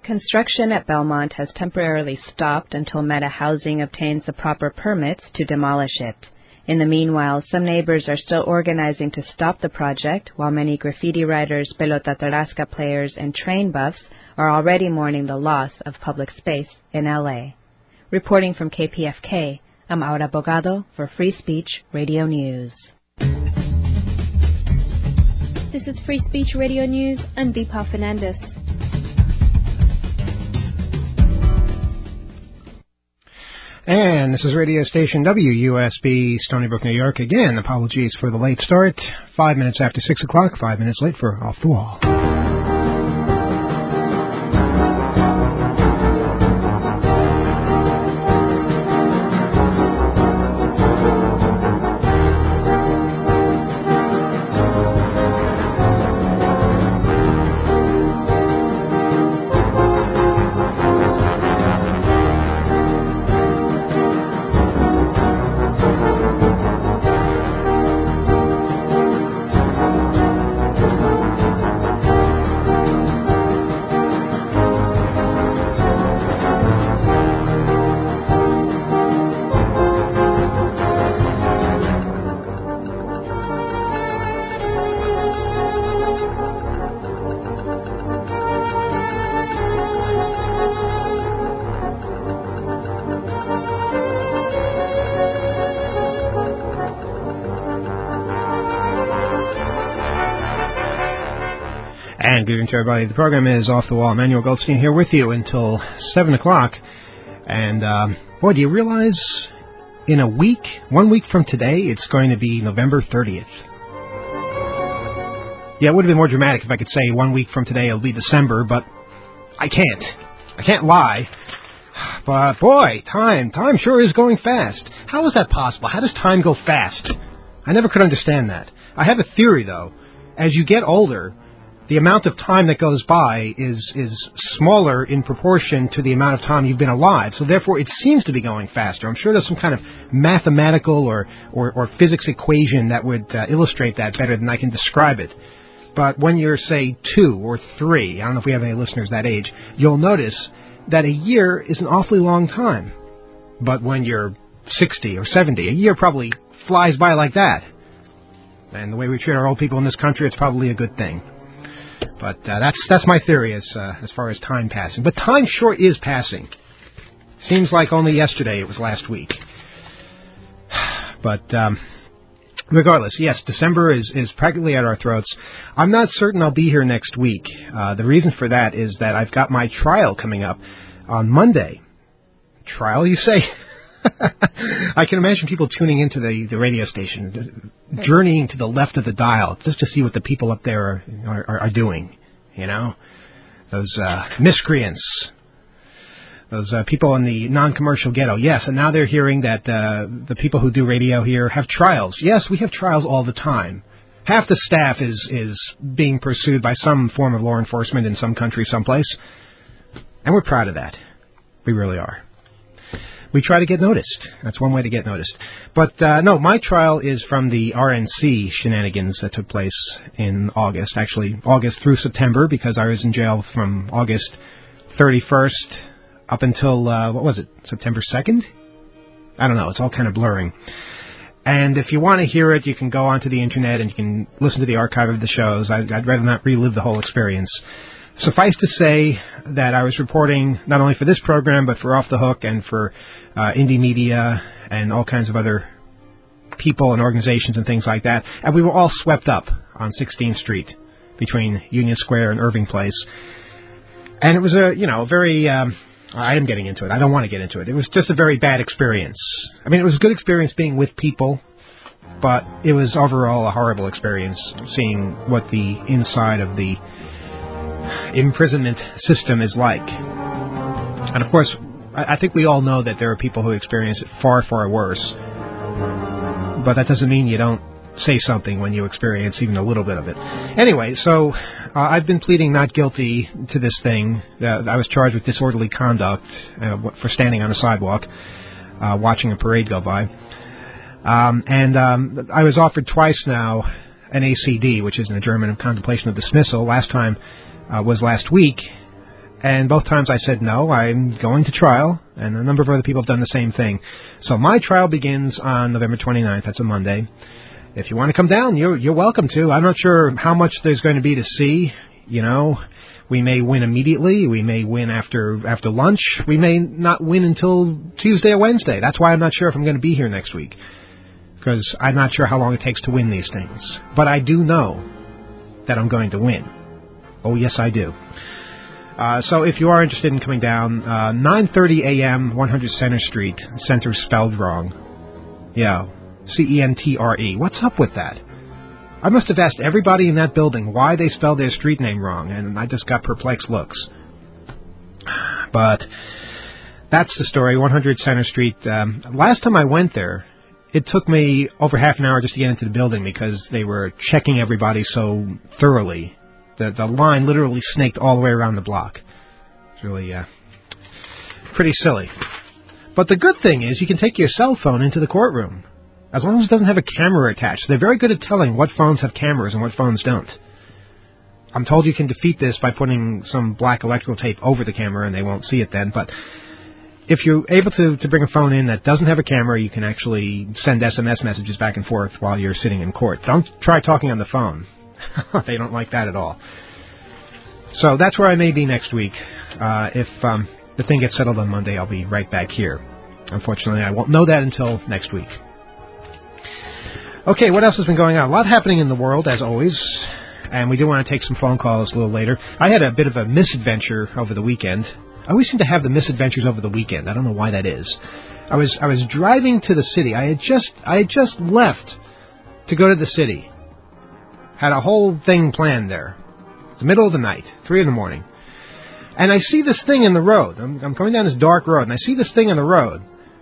Construction at Belmont has temporarily stopped until Meta Housing obtains the proper permits to demolish it. In the meanwhile, some neighbors are still organizing to stop the project, while many graffiti writers, Pelota Tarasca players, and train buffs are already mourning the loss of public space in L.A. Reporting from KPFK, I'm Aura Bogado for Free Speech Radio News. This is Free Speech Radio News. I'm Deepa Fernandez. And this is radio station WUSB, Stony Brook, New York. Again, apologies for the late start. 5 minutes after 6 o'clock, 5 minutes late for Off the Wall. And good evening to everybody. The program is Off the Wall. Emmanuel Goldstein here with you until 7 o'clock. And, boy, do you realize in a week, 1 week from today, it's going to be November 30th. Yeah, it would have been more dramatic if I could say 1 week from today it'll be December, but I can't. I can't lie. But, boy, time sure is going fast. How is that possible? How does time go fast? I never could understand that. I have a theory, though. As you get older, the amount of time that goes by is smaller in proportion to the amount of time you've been alive. So therefore, it seems to be going faster. I'm sure there's some kind of mathematical or physics equation that would illustrate that better than I can describe it. But when you're, say, 2 or 3, I don't know if we have any listeners that age, you'll notice that a year is an awfully long time. But when you're 60 or 70, a year probably flies by like that. And the way we treat our old people in this country, it's probably a good thing. But that's my theory as far as time passing. But time sure is passing. Seems like only yesterday it was last week. But regardless, yes, December is practically at our throats. I'm not certain I'll be here next week. The reason for that is that I've got my trial coming up on Monday. Trial, you say? I can imagine people tuning into the radio station, journeying to the left of the dial just to see what the people up there are doing, you know? Those miscreants, those people in the non-commercial ghetto. Yes, and now they're hearing that the people who do radio here have trials. Yes, we have trials all the time. Half the staff is being pursued by some form of law enforcement in some country, someplace. And we're proud of that. We really are. We try to get noticed. That's one way to get noticed. But, no, my trial is from the RNC shenanigans that took place in August. Actually, August through September, because I was in jail from August 31st up until, September 2nd? I don't know. It's all kind of blurring. And if you want to hear it, you can go onto the Internet and you can listen to the archive of the shows. I'd rather not relive the whole experience. Suffice to say that I was reporting not only for this program, but for Off the Hook and for indie media and all kinds of other people and organizations and things like that. And we were all swept up on 16th Street between Union Square and Irving Place. And it was a very... I am getting into it. I don't want to get into it. It was just a very bad experience. I mean, it was a good experience being with people, but it was overall a horrible experience seeing what the inside of the imprisonment system is like. And of course, I think we all know that there are people who experience it far, far worse. But that doesn't mean you don't say something when you experience even a little bit of it. Anyway, so I've been pleading not guilty to this thing. I was charged with disorderly conduct for standing on a sidewalk, watching a parade go by. And I was offered twice now an ACD, which is an adjournment of contemplation of dismissal. Last time was last week, And both times I said, no, I'm going to trial, and a number of other people have done the same thing. So my trial begins on November 29th. That's a Monday. If you want to come down, you're welcome to. I'm not sure how much there's going to be to see. You know, we may win immediately. We may win after lunch. We may not win until Tuesday or Wednesday. That's why I'm not sure if I'm going to be here next week, because I'm not sure how long it takes to win these things. But I do know that I'm going to win. Oh, yes, I do. So if you are interested in coming down, 9:30 a.m., 100 Center Street. Center spelled wrong. Yeah, Centre. What's up with that? I must have asked everybody in that building why they spelled their street name wrong, and I just got perplexed looks. But that's the story, 100 Center Street. Last time I went there, it took me over half an hour just to get into the building because they were checking everybody so thoroughly. The line literally snaked all the way around the block. It's really pretty silly. But the good thing is you can take your cell phone into the courtroom, as long as it doesn't have a camera attached. They're very good at telling what phones have cameras and what phones don't. I'm told you can defeat this by putting some black electrical tape over the camera, and they won't see it then. But if you're able to bring a phone in that doesn't have a camera, you can actually send SMS messages back and forth while you're sitting in court. Don't try talking on the phone. They don't like that at all. So that's where I may be next week. If the thing gets settled on Monday, I'll be right back here. Unfortunately, I won't know that until next week. Okay, what else has been going on? A lot happening in the world, as always, and we do want to take some phone calls a little later. I had a bit of a misadventure over the weekend. I always seem to have the misadventures over the weekend. I don't know why that is. I was driving to the city. I had just left to go to the city. Had a whole thing planned there. It's the middle of the night, 3 in the morning. And I see this thing in the road. I'm coming down this dark road, and I see this thing in the road.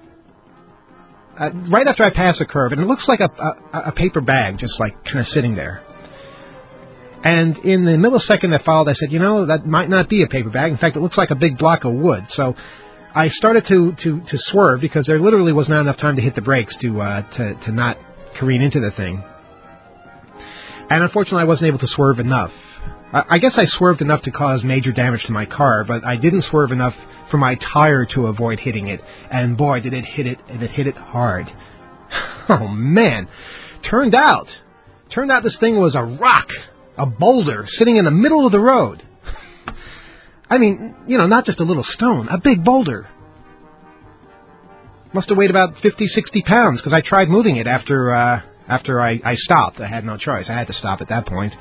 Right after I pass a curve, and it looks like a paper bag just like kind of sitting there. And in the millisecond that followed, I said, that might not be a paper bag. In fact, it looks like a big block of wood. So I started to swerve because there literally was not enough time to hit the brakes to not careen into the thing. And unfortunately, I wasn't able to swerve enough. I guess I swerved enough to cause major damage to my car, but I didn't swerve enough for my tire to avoid hitting it. And boy, did it hit it, and it hit it hard. Oh, man. Turned out this thing was a rock, a boulder, sitting in the middle of the road. I mean, not just a little stone, a big boulder. Must have weighed about 50, 60 pounds, because I tried moving it after I stopped. I had no choice. I had to stop at that point.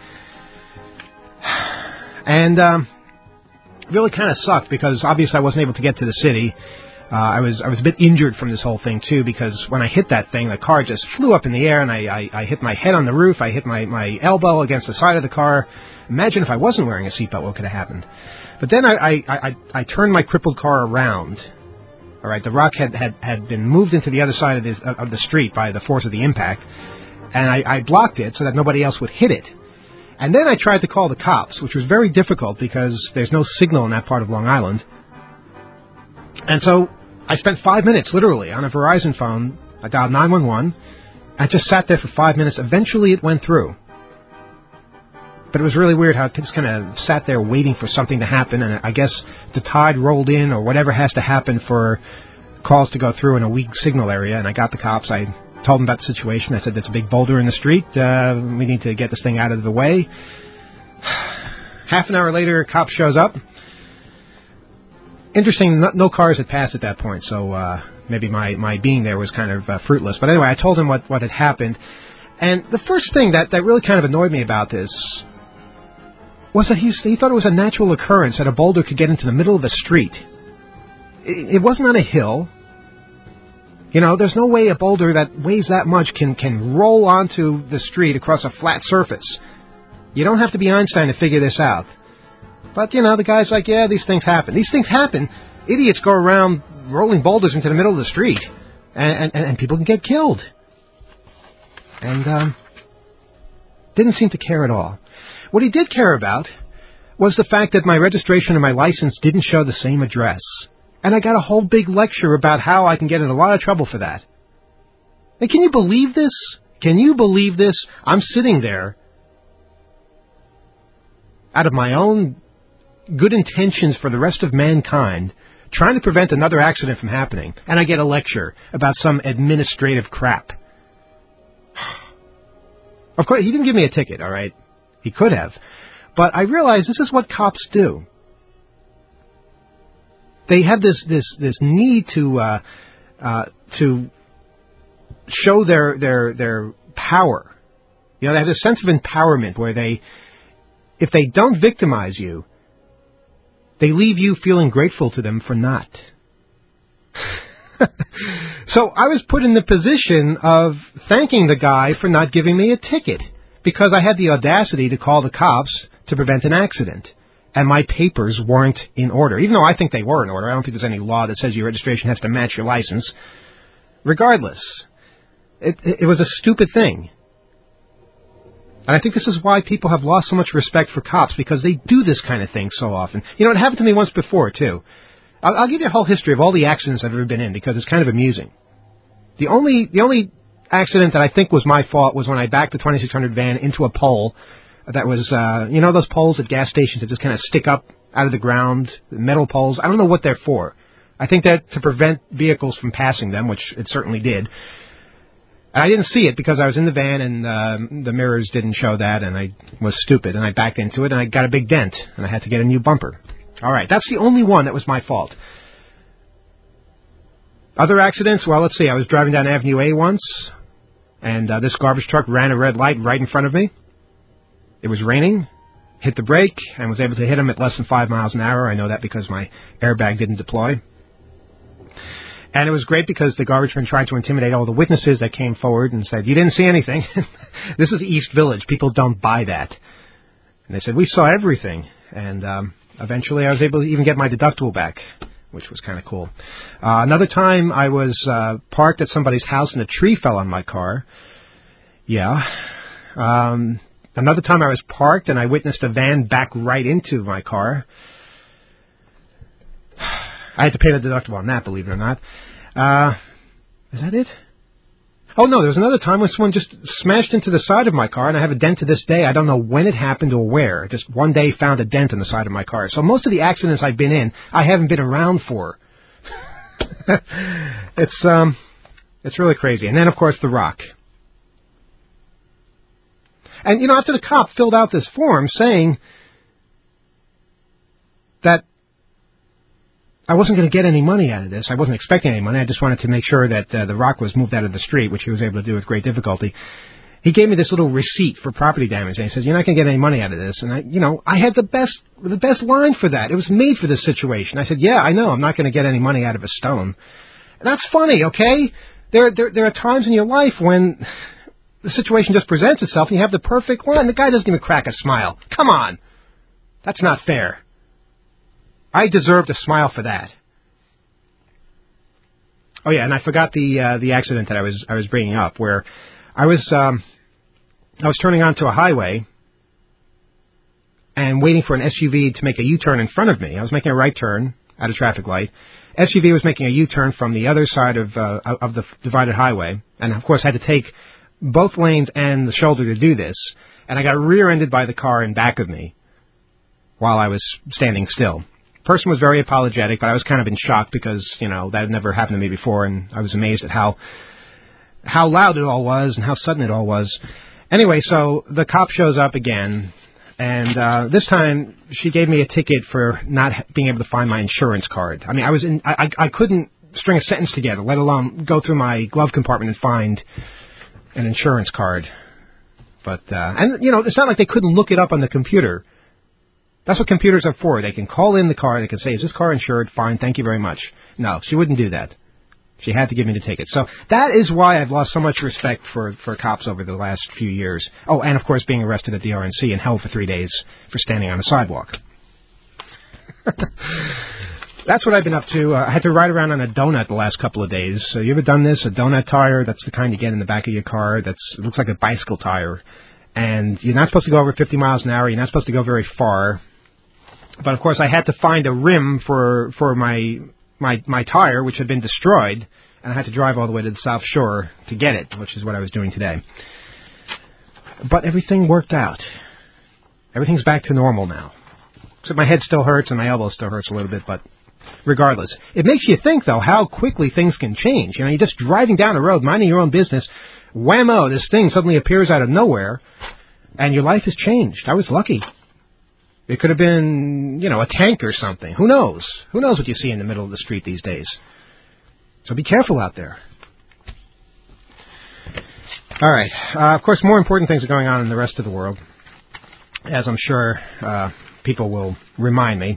And really kind of sucked because obviously I wasn't able to get to the city. I was a bit injured from this whole thing too, because when I hit that thing, the car just flew up in the air, and I hit my head on the roof. I hit my elbow against the side of the car. Imagine if I wasn't wearing a seatbelt, what could have happened? But then I turned my crippled car around. All right, the rock had been moved into the other side of the street by the force of the impact, and I blocked it so that nobody else would hit it. And then I tried to call the cops, which was very difficult because there's no signal in that part of Long Island. And so I spent 5 minutes, literally, on a Verizon phone. I dialed 911. I just sat there for 5 minutes. Eventually it went through. But it was really weird how I just kind of sat there waiting for something to happen, and I guess the tide rolled in or whatever has to happen for calls to go through in a weak signal area, and I got the cops. I told them about the situation. I said, there's a big boulder in the street. We need to get this thing out of the way. Half an hour later, a cop shows up. Interesting, no cars had passed at that point, so maybe my being there was kind of fruitless. But anyway, I told him what had happened. And the first thing that really kind of annoyed me about this was that he thought it was a natural occurrence that a boulder could get into the middle of a street. It wasn't on a hill. There's no way a boulder that weighs that much can roll onto the street across a flat surface. You don't have to be Einstein to figure this out. But, the guy's like, yeah, these things happen. These things happen. Idiots go around rolling boulders into the middle of the street, and people can get killed. And didn't seem to care at all. What he did care about was the fact that my registration and my license didn't show the same address. And I got a whole big lecture about how I can get in a lot of trouble for that. And can you believe this? Can you believe this? I'm sitting there out of my own, good intentions for the rest of mankind, trying to prevent another accident from happening, and I get a lecture about some administrative crap. Of course, he didn't give me a ticket, all right? He could have. But I realize this is what cops do. They have this need to show their power. You know, they have this sense of empowerment where if they don't victimize you, they leave you feeling grateful to them for not. So I was put in the position of thanking the guy for not giving me a ticket because I had the audacity to call the cops to prevent an accident. And my papers weren't in order, even though I think they were in order. I don't think there's any law that says your registration has to match your license. Regardless, it was a stupid thing. And I think this is why people have lost so much respect for cops, because they do this kind of thing so often. You know, it happened to me once before, too. I'll give you a whole history of all the accidents I've ever been in, because it's kind of amusing. The only accident that I think was my fault was when I backed the 2600 van into a pole that was, you know those poles at gas stations that just kind of stick up out of the ground, metal poles? I don't know what they're for. I think that to prevent vehicles from passing them, which it certainly did. And I didn't see it because I was in the van and the mirrors didn't show that, and I was stupid, and I backed into it, and I got a big dent, and I had to get a new bumper. All right, that's the only one that was my fault. Other accidents, well, let's see. I was driving down Avenue A once, and this garbage truck ran a red light right in front of me. It was raining, hit the brake, and was able to hit him at less than 5 miles an hour. I know that because my airbag didn't deploy. And it was great because the garbage man tried to intimidate all the witnesses that came forward and said, you didn't see anything. This is East Village. People don't buy that. And they said, we saw everything. And eventually I was able to even get my deductible back, which was kind of cool. Another time I was parked at somebody's house and a tree fell on my car. Yeah. Another time I was parked and I witnessed a van back right into my car. I had to pay the deductible on that, believe it or not. Is that it? Oh, no, there was another time when someone just smashed into the side of my car, and I have a dent to this day. I don't know when it happened or where. Just one day found a dent in the side of my car. So most of the accidents I've been in, I haven't been around for. It's really crazy. And then, of course, The Rock. And, you know, after the cop filled out this form saying that I wasn't going to get any money out of this. I wasn't expecting any money. I just wanted to make sure that The Rock was moved out of the street, which he was able to do with great difficulty. He gave me this little receipt for property damage, and he says, you're not going to get any money out of this. And I had the best line for that. It was made for this situation. I said, yeah, I know. I'm not going to get any money out of a stone. And that's funny, okay? There are times in your life when the situation just presents itself, and you have the perfect line. The guy doesn't even crack a smile. Come on. That's not fair. I deserved a smile for that. Oh yeah, and I forgot the accident that I was bringing up, where I was turning onto a highway and waiting for an SUV to make a U-turn in front of me. I was making a right turn at a traffic light. SUV was making a U-turn from the other side of the divided highway, and of course I had to take both lanes and the shoulder to do this. And I got rear-ended by the car in back of me while I was standing still. Person was very apologetic, but I was kind of in shock because, that had never happened to me before, and I was amazed at how loud it all was and how sudden it all was. Anyway, so the cop shows up again, and this time she gave me a ticket for not being able to find my insurance card. I mean, I couldn't string a sentence together, let alone go through my glove compartment and find an insurance card. But, it's not like they couldn't look it up on the computer. That's what computers are for. They can call in the car. They can say, is this car insured? Fine, thank you very much. No, she wouldn't do that. She had to give me the ticket. So that is why I've lost so much respect for cops over the last few years. Oh, and, of course, being arrested at the RNC and held for 3 days for standing on a sidewalk. That's what I've been up to. I had to ride around on a donut the last couple of days. So you ever done this? A donut tire? That's the kind you get in the back of your car. It looks like a bicycle tire. And you're not supposed to go over 50 miles an hour. You're not supposed to go very far. But, of course, I had to find a rim for my tire, which had been destroyed, and I had to drive all the way to the South Shore to get it, which is what I was doing today. But everything worked out. Everything's back to normal now. Except my head still hurts and my elbow still hurts a little bit, but regardless. It makes you think, though, how quickly things can change. You know, you're just driving down the road, minding your own business, whammo, this thing suddenly appears out of nowhere, and your life has changed. I was lucky. It could have been, you know, a tank or something. Who knows? Who knows what you see in the middle of the street these days? So be careful out there. All right. Of course, more important things are going on in the rest of the world, as I'm sure people will remind me.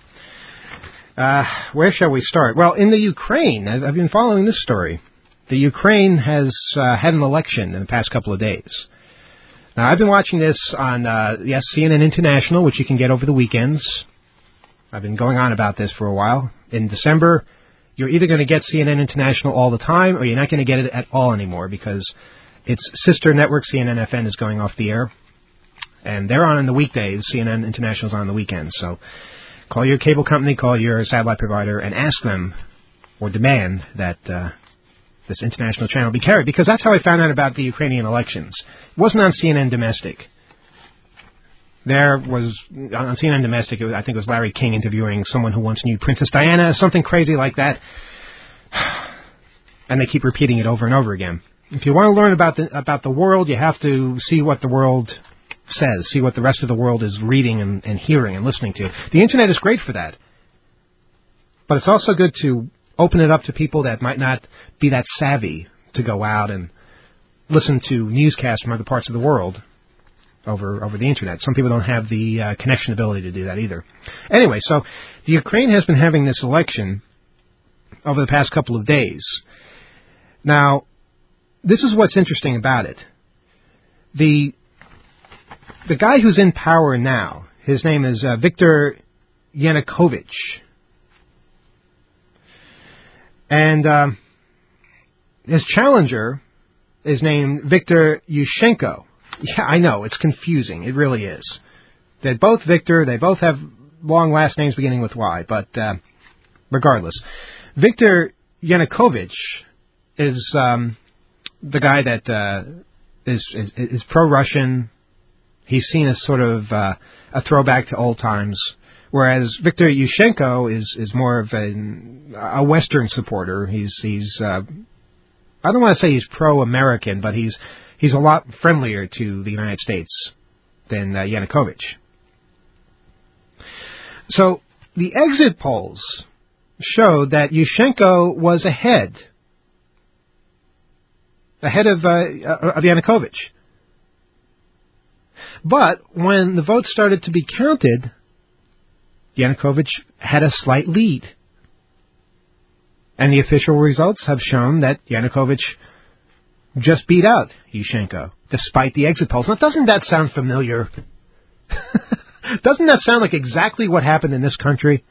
Where shall we start? Well, in the Ukraine, I've been following this story. The Ukraine has had an election in the past couple of days. Now, I've been watching this on, CNN International, which you can get over the weekends. I've been going on about this for a while. In December, you're either going to get CNN International all the time, or you're not going to get it at all anymore, because its sister network, CNN-FN, is going off the air. And they're on the weekdays. CNN International's on the weekends. So call your cable company, call your satellite provider, and ask them, or demand, that this international channel be carried. Because that's how I found out about the Ukrainian elections. It wasn't on CNN Domestic. There was, on CNN Domestic, I think it was Larry King interviewing someone who once knew Princess Diana, something crazy like that. And they keep repeating it over and over again. If you want to learn about the world, you have to see what the world says, see what the rest of the world is reading and hearing and listening to. The Internet is great for that. But it's also good to open it up to people that might not be that savvy to go out and listen to newscasts from other parts of the world over the Internet. Some people don't have the connection ability to do that either. Anyway, so the Ukraine has been having this election over the past couple of days. Now, this is what's interesting about it. The guy who's in power now, his name is Viktor Yanukovych. And his challenger is named Viktor Yushchenko. Yeah, I know, it's confusing. It really is. They're both Victor. They both have long last names beginning with Y. But regardless, Viktor Yanukovych is the guy that is pro-Russian. He's seen as sort of a throwback to old times, whereas Viktor Yushchenko is more of a Western supporter. He's I don't want to say he's pro-American, but he's a lot friendlier to the United States than Yanukovych. So the exit polls showed that Yushchenko was ahead of Yanukovych. But when the votes started to be counted, Yanukovych had a slight lead. And the official results have shown that Yanukovych just beat out Yushchenko, despite the exit polls. Now, doesn't that sound familiar? Doesn't that sound like exactly what happened in this country?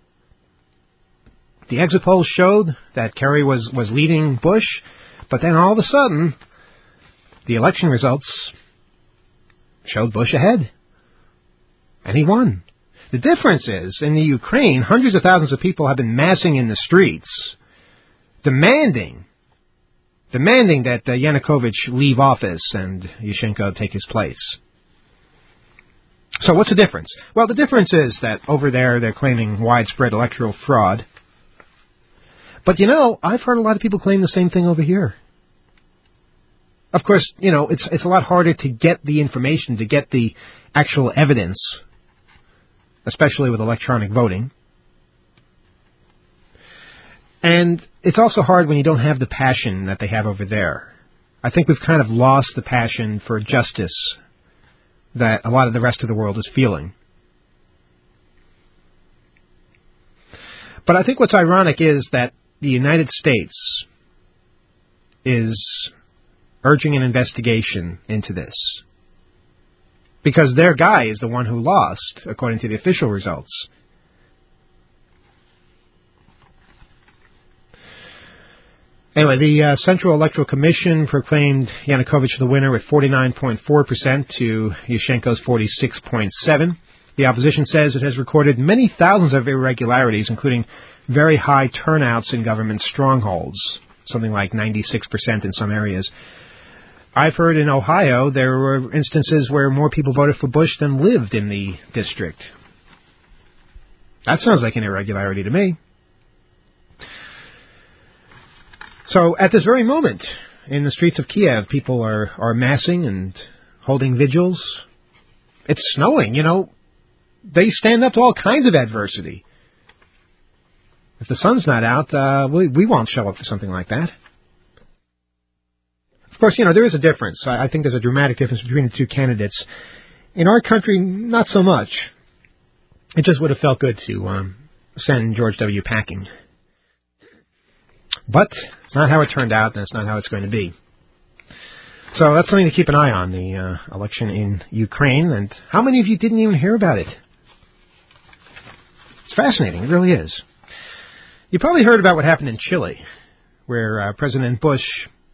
The exit polls showed that Kerry was leading Bush, but then all of a sudden, the election results showed Bush ahead. And he won. The difference is, in the Ukraine, hundreds of thousands of people have been massing in the streets, demanding that Yanukovych leave office and Yushchenko take his place. So what's the difference? Well, the difference is that over there they're claiming widespread electoral fraud. But, you know, I've heard a lot of people claim the same thing over here. Of course, you know, it's a lot harder to get the information, to get the actual evidence, especially with electronic voting. And it's also hard when you don't have the passion that they have over there. I think we've kind of lost the passion for justice that a lot of the rest of the world is feeling. But I think what's ironic is that the United States is urging an investigation into this, because their guy is the one who lost, according to the official results. Anyway, the Central Electoral Commission proclaimed Yanukovych the winner with 49.4% to Yushchenko's 46.7%. The opposition says it has recorded many thousands of irregularities, including very high turnouts in government strongholds, something like 96% in some areas. I've heard in Ohio there were instances where more people voted for Bush than lived in the district. That sounds like an irregularity to me. So at this very moment, in the streets of Kiev, people are massing and holding vigils. It's snowing, you know. They stand up to all kinds of adversity. If the sun's not out, we won't show up for something like that. Of course, you know, there is a difference. I think there's a dramatic difference between the two candidates. In our country, not so much. It just would have felt good to send George W. packing. But it's not how it turned out, and it's not how it's going to be. So that's something to keep an eye on, the election in Ukraine. And how many of you didn't even hear about it? It's fascinating. It really is. You probably heard about what happened in Chile, where President Bush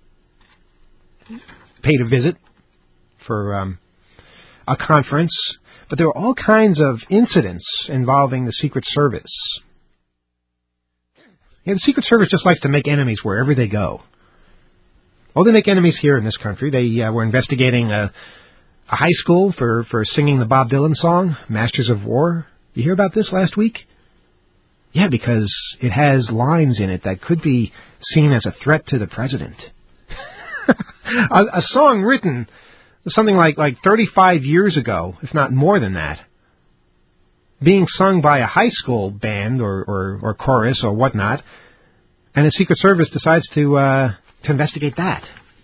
paid a visit for a conference. But there were all kinds of incidents involving the Secret Service. Yeah, the Secret Service just likes to make enemies wherever they go. Well, they make enemies here in this country. They were investigating a high school for singing the Bob Dylan song, Masters of War. You hear about this last week? Yeah, because it has lines in it that could be seen as a threat to the president. a song written something like 35 years ago, if not more than that, being sung by a high school band or chorus or whatnot, and the Secret Service decides to investigate that.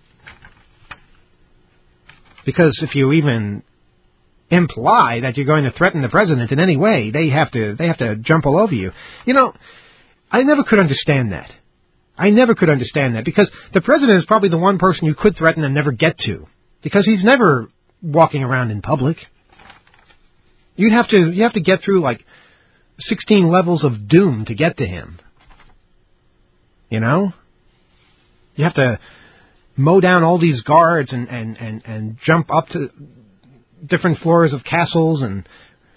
Because if you even imply that you're going to threaten the president in any way, they have to jump all over you. You know, I never could understand that. Because the president is probably the one person you could threaten and never get to. Because he's never walking around in public. You have to get through like 16 levels of doom to get to him. You know? You have to mow down all these guards and jump up to different floors of castles and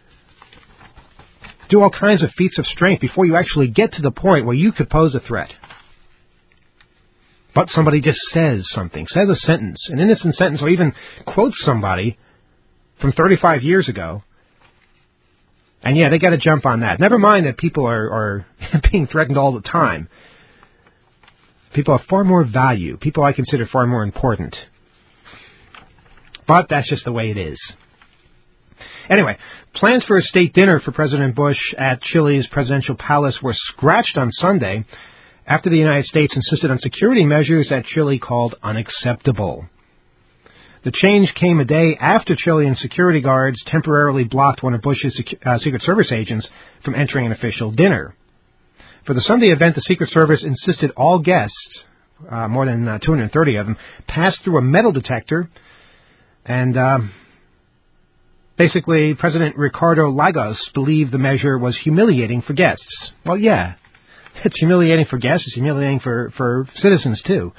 do all kinds of feats of strength before you actually get to the point where you could pose a threat. But somebody just says something, says a sentence, an innocent sentence, or even quotes somebody from 35 years ago. And yeah, they got to jump on that. Never mind that people are being threatened all the time. People have far more value. People I consider far more important. But that's just the way it is. Anyway, plans for a state dinner for President Bush at Chile's presidential palace were scratched on Sunday after the United States insisted on security measures that Chile called unacceptable. The change came a day after Chilean security guards temporarily blocked one of Bush's Secret Service agents from entering an official dinner. For the Sunday event, the Secret Service insisted all guests, more than 230 of them, pass through a metal detector. And basically, President Ricardo Lagos believed the measure was humiliating for guests. Well, yeah, it's humiliating for guests. It's humiliating for citizens, too.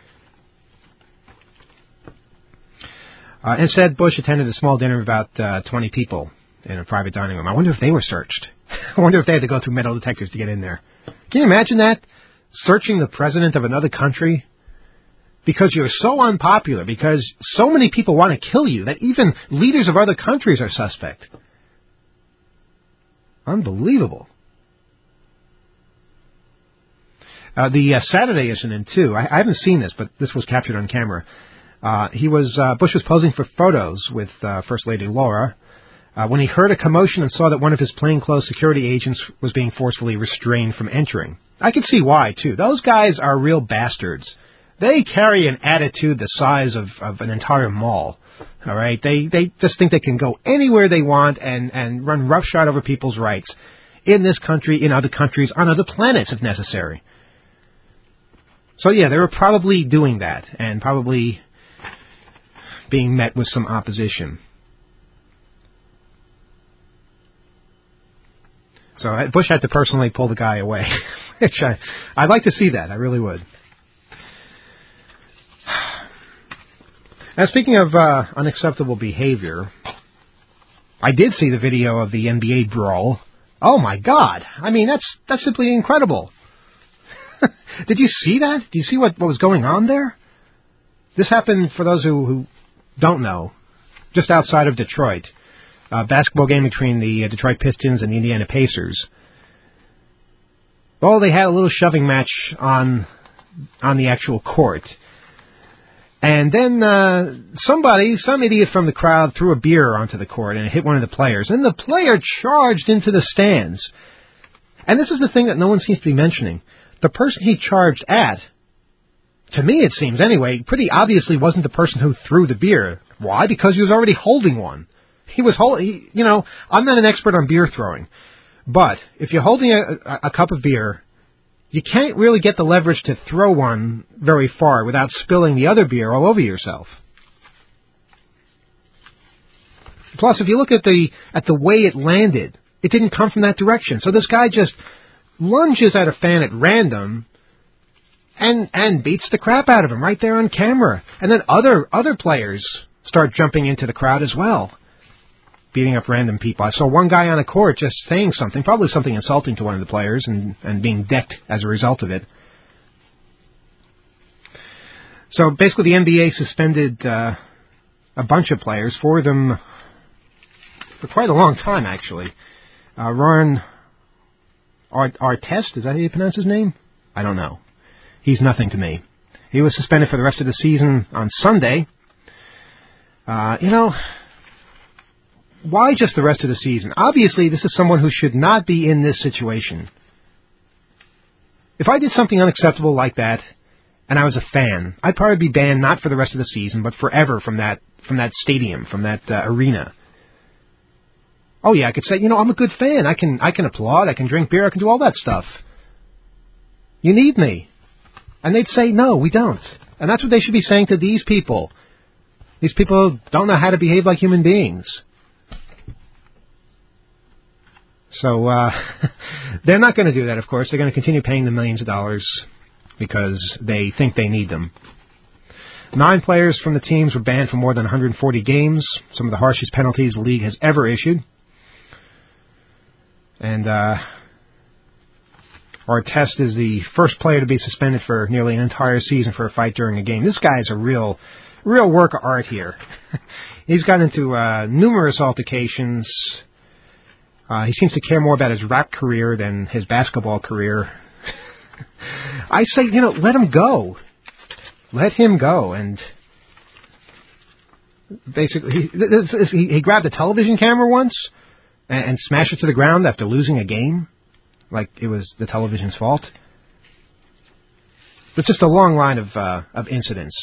Instead, Bush attended a small dinner of about 20 people in a private dining room. I wonder if they were searched. I wonder if they had to go through metal detectors to get in there. Can you imagine that? Searching the president of another country? Because you're so unpopular, because so many people want to kill you, that even leaders of other countries are suspect. Unbelievable. The Saturday incident, too. I haven't seen this, but this was captured on camera. Bush was posing for photos with First Lady Laura when he heard a commotion and saw that one of his plainclothes security agents was being forcefully restrained from entering. I could see why, too. Those guys are real bastards. They carry an attitude the size of an entire mall. All right? They just think they can go anywhere they want and run roughshod over people's rights in this country, in other countries, on other planets if necessary. So, yeah, they were probably doing that and probably being met with some opposition. So Bush had to personally pull the guy away, which I'd like to see that. I really would. Now, speaking of unacceptable behavior, I did see the video of the NBA brawl. Oh, my God. I mean, that's simply incredible. Did you see that? Did you see what was going on there? This happened, for those who don't know, just outside of Detroit. A basketball game between the Detroit Pistons and the Indiana Pacers. Well, they had a little shoving match on the actual court. And then some idiot from the crowd threw a beer onto the court and it hit one of the players. And the player charged into the stands. And this is the thing that no one seems to be mentioning. The person he charged at, to me it seems anyway, pretty obviously wasn't the person who threw the beer. Why? Because he was already holding one. I'm not an expert on beer throwing. But if you're holding a cup of beer, you can't really get the leverage to throw one very far without spilling the other beer all over yourself. Plus, if you look at the way it landed, it didn't come from that direction. So this guy just lunges at a fan at random and beats the crap out of him right there on camera. And then other players start jumping into the crowd as well, beating up random people. I saw one guy on a court just saying something, probably something insulting to one of the players, and being decked as a result of it. So basically the NBA suspended a bunch of players, four of them for quite a long time, actually. Ron Artest, is that how you pronounce his name? I don't know. He's nothing to me. He was suspended for the rest of the season on Sunday. Why just the rest of the season? Obviously, this is someone who should not be in this situation. If I did something unacceptable like that, and I was a fan, I'd probably be banned not for the rest of the season, but forever from that stadium, from that arena. Oh yeah, I could say, I'm a good fan. I can applaud, I can drink beer, I can do all that stuff. You need me. And they'd say, no, we don't. And that's what they should be saying to these people. These people don't know how to behave like human beings. So, they're not going to do that, of course. They're going to continue paying them millions of dollars because they think they need them. 9 players from the teams were banned for more than 140 games, some of the harshest penalties the league has ever issued. And Artest is the first player to be suspended for nearly an entire season for a fight during a game. This guy is a real work of art here. He's gotten into numerous altercations. He seems to care more about his rap career than his basketball career. I say, let him go. Let him go. And basically, he grabbed a television camera once and smashed it to the ground after losing a game, like it was the television's fault. It's just a long line of incidents.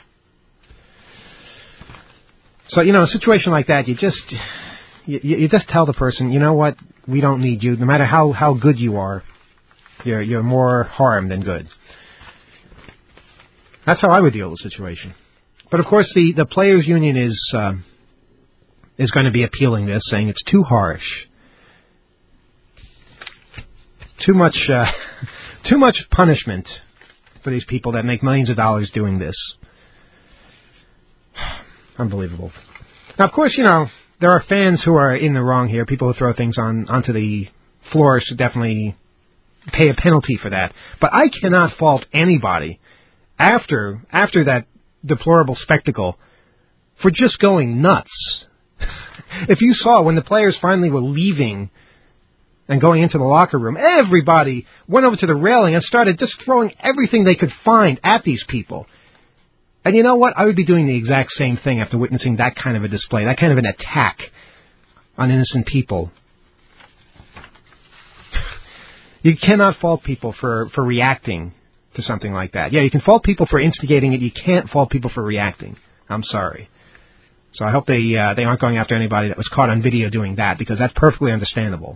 So, a situation like that, you just tell the person, you know what, we don't need you. No matter how good you are, you're more harm than good. That's how I would deal with the situation. But of course, the players' union is going to be appealing this, saying it's too harsh, too much punishment for these people that make millions of dollars doing this. Unbelievable. Now, of course, there are fans who are in the wrong here. People who throw things onto the floor should definitely pay a penalty for that. But I cannot fault anybody after that deplorable spectacle for just going nuts. If you saw when the players finally were leaving and going into the locker room, everybody went over to the railing and started just throwing everything they could find at these people. And you know what? I would be doing the exact same thing after witnessing that kind of a display, that kind of an attack on innocent people. You cannot fault people for reacting to something like that. Yeah, you can fault people for instigating it. You can't fault people for reacting. I'm sorry. So I hope they aren't going after anybody that was caught on video doing that, because that's perfectly understandable.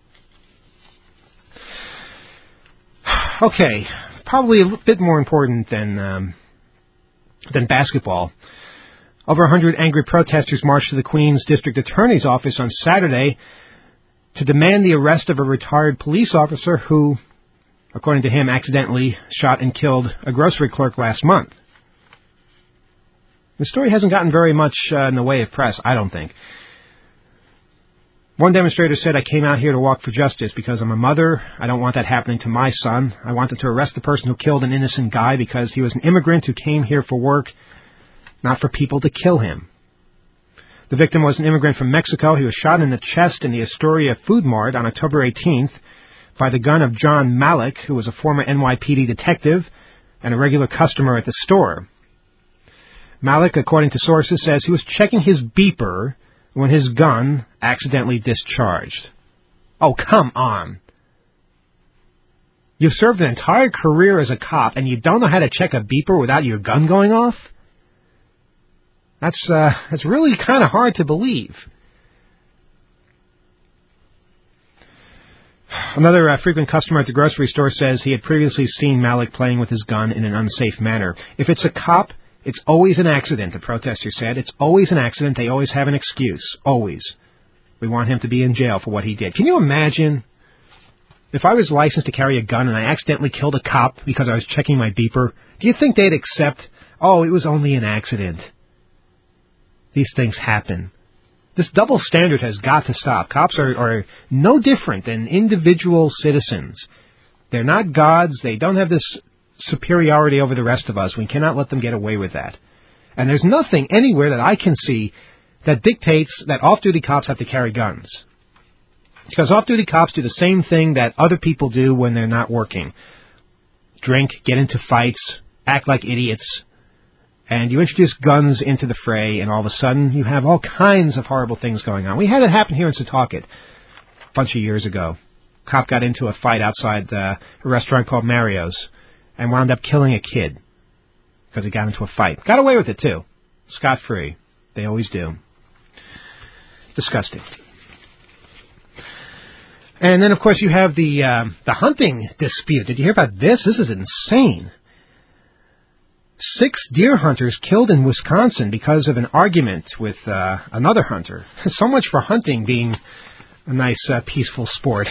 Okay, probably a bit more important than basketball. Over 100 angry protesters marched to the Queens District Attorney's office on Saturday to demand the arrest of a retired police officer who, according to him, accidentally shot and killed a grocery clerk last month. The story hasn't gotten very much in the way of press, I don't think. One demonstrator said, "I came out here to walk for justice because I'm a mother. I don't want that happening to my son. I wanted to arrest the person who killed an innocent guy because he was an immigrant who came here for work, not for people to kill him." The victim was an immigrant from Mexico. He was shot in the chest in the Astoria Food Mart on October 18th by the gun of John Malik, who was a former NYPD detective and a regular customer at the store. Malik, according to sources, says he was checking his beeper when his gun accidentally discharged. Oh, come on. You've served an entire career as a cop, and you don't know how to check a beeper without your gun going off? That's really kind of hard to believe. Another frequent customer at the grocery store says he had previously seen Malik playing with his gun in an unsafe manner. If it's a cop, it's always an accident, the protester said. It's always an accident. They always have an excuse. Always. We want him to be in jail for what he did. Can you imagine if I was licensed to carry a gun and I accidentally killed a cop because I was checking my beeper? Do you think they'd accept, oh, it was only an accident? These things happen. This double standard has got to stop. Cops are no different than individual citizens. They're not gods. They don't have this superiority over the rest of us. We cannot let them get away with that. And there's nothing anywhere that I can see that dictates that off-duty cops have to carry guns. Because off-duty cops do the same thing that other people do when they're not working. Drink, get into fights, act like idiots. And you introduce guns into the fray, and all of a sudden you have all kinds of horrible things going on. We had it happen here in Setauket a bunch of years ago. Cop got into a fight outside a restaurant called Mario's and wound up killing a kid because he got into a fight. Got away with it, too. Scot-free. They always do. Disgusting. And then, of course, you have the hunting dispute. Did you hear about this? This is insane. 6 deer hunters killed in Wisconsin because of an argument with another hunter. So much for hunting being a nice, peaceful sport.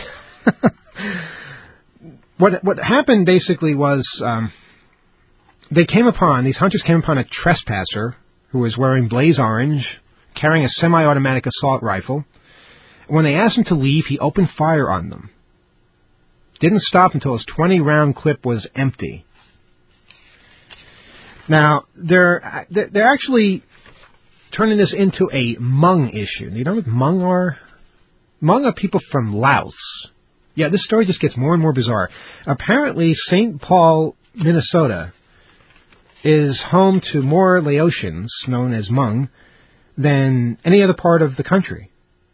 What happened basically was these hunters came upon a trespasser who was wearing blaze orange, carrying a semi-automatic assault rifle. When they asked him to leave, he opened fire on them. Didn't stop until his 20-round clip was empty. Now, they're actually turning this into a Hmong issue. You know what Hmong are? Hmong are people from Laos. Yeah, this story just gets more and more bizarre. Apparently, St. Paul, Minnesota, is home to more Laotians, known as Hmong, than any other part of the country.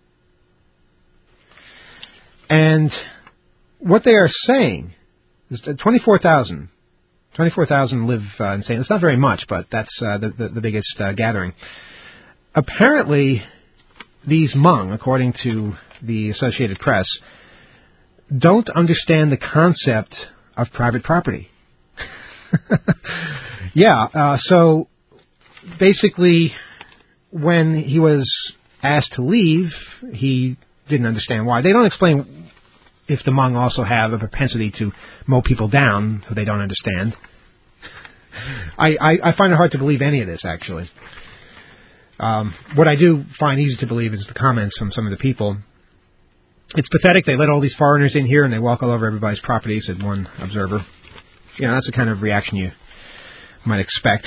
And what they are saying is 24,000 live in St. It's not very much, but that's the biggest gathering. Apparently, these Hmong, according to the Associated Press, don't understand the concept of private property. So basically, when he was asked to leave, he didn't understand why. They don't explain if the Hmong also have a propensity to mow people down who they don't understand. I find it hard to believe any of this, actually. What I do find easy to believe is the comments from some of the people. It's pathetic. They let all these foreigners in here and they walk all over everybody's property, said one observer. That's the kind of reaction you might expect.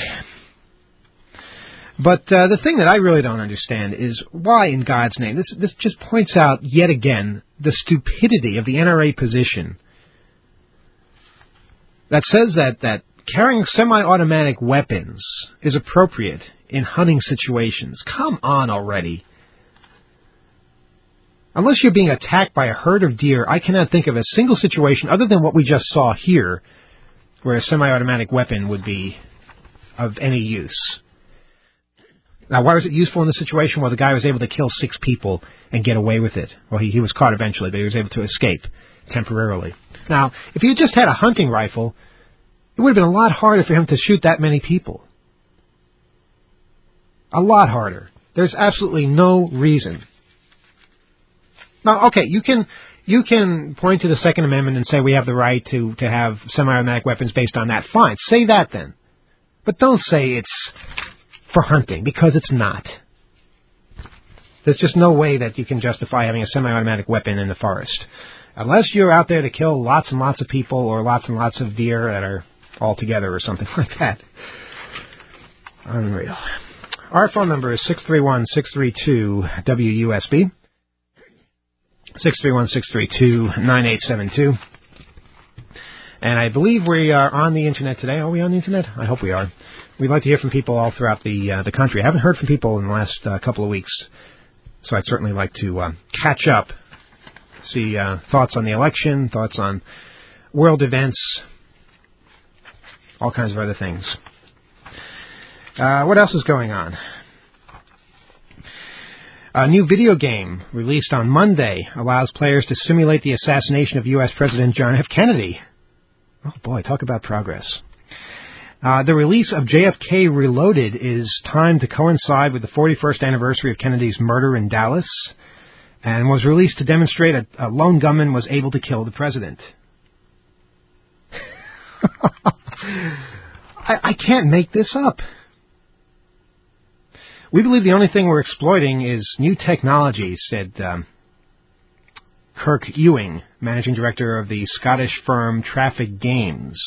But the thing that I really don't understand is why, in God's name, this just points out yet again the stupidity of the NRA position that says that carrying semi-automatic weapons is appropriate in hunting situations. Come on already. Unless you're being attacked by a herd of deer, I cannot think of a single situation other than what we just saw here where a semi-automatic weapon would be of any use. Now, why was it useful in this situation? Well, the guy was able to kill 6 people and get away with it. Well, he was caught eventually, but he was able to escape temporarily. Now, if he had just had a hunting rifle, it would have been a lot harder for him to shoot that many people. A lot harder. There's absolutely no reason. Now, okay, you can point to the Second Amendment and say we have the right to have semi-automatic weapons based on that. Fine, say that then. But don't say it's for hunting, because it's not. There's just no way that you can justify having a semi-automatic weapon in the forest. Unless you're out there to kill lots and lots of people or lots and lots of deer that are all together or something like that. Unreal. Our phone number is 631-632-WUSB. 631-632-9872. And I believe we are on the Internet today. Are we on the Internet? I hope we are. We'd like to hear from people all throughout the country. I haven't heard from people in the last couple of weeks, so I'd certainly like to catch up, see thoughts on the election, thoughts on world events, all kinds of other things. What else is going on? A new video game released on Monday allows players to simulate the assassination of U.S. President John F. Kennedy. Oh boy, talk about progress. The release of JFK Reloaded is timed to coincide with the 41st anniversary of Kennedy's murder in Dallas, and was released to demonstrate a lone gunman was able to kill the president. I can't make this up. We believe the only thing we're exploiting is new technology, said Kirk Ewing, managing director of the Scottish firm Traffic Games.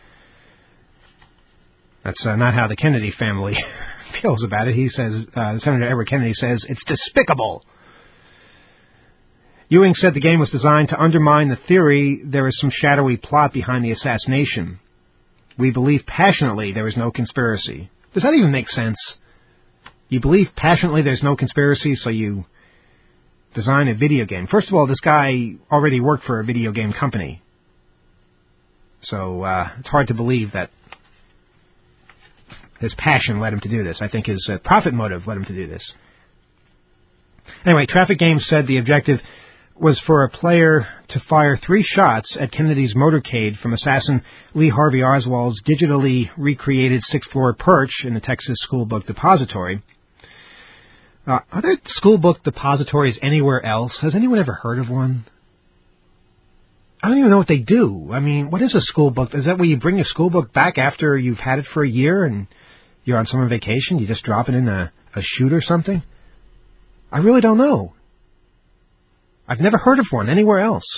That's not how the Kennedy family feels about it. He says, Senator Edward Kennedy says, it's despicable. Ewing said the game was designed to undermine the theory there is some shadowy plot behind the assassination. We believe passionately there is no conspiracy. Does that even make sense? You believe passionately there's no conspiracy, so you design a video game. First of all, this guy already worked for a video game company. So it's hard to believe that his passion led him to do this. I think his profit motive led him to do this. Anyway, Traffic Games said the objective was for a player to fire 3 shots at Kennedy's motorcade from assassin Lee Harvey Oswald's digitally recreated 6th-floor perch in the Texas School Book Depository. Are there school book depositories anywhere else? Has anyone ever heard of one? I don't even know what they do. I mean, what is a school book? Is that where you bring your school book back after you've had it for a year and you're on summer vacation? You just drop it in a chute or something? I really don't know. I've never heard of one anywhere else.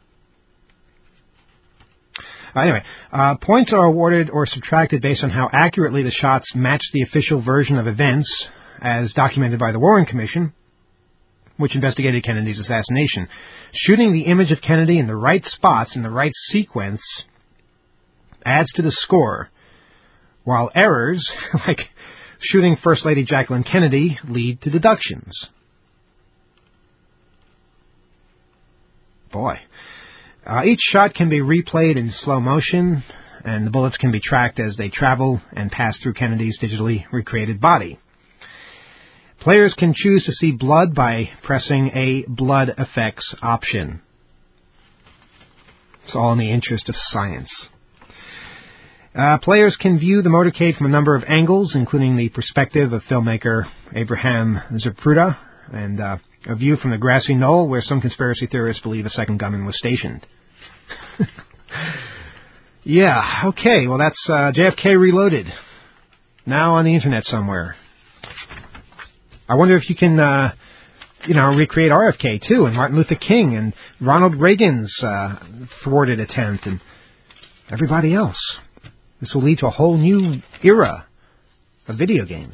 Anyway, points are awarded or subtracted based on how accurately the shots match the official version of events, as documented by the Warren Commission, which investigated Kennedy's assassination. Shooting the image of Kennedy in the right spots in the right sequence adds to the score, while errors, like shooting First Lady Jacqueline Kennedy, lead to deductions. Boy. Each shot can be replayed in slow motion, and the bullets can be tracked as they travel and pass through Kennedy's digitally recreated body. Players can choose to see blood by pressing a blood effects option. It's all in the interest of science. Players can view the motorcade from a number of angles, including the perspective of filmmaker Abraham Zapruder, and a view from the grassy knoll where some conspiracy theorists believe a second gunman was stationed. Yeah, okay, well that's JFK Reloaded. Now on the Internet somewhere. I wonder if you can, recreate RFK, too, and Martin Luther King, and Ronald Reagan's thwarted attempt, and everybody else. This will lead to a whole new era of video games.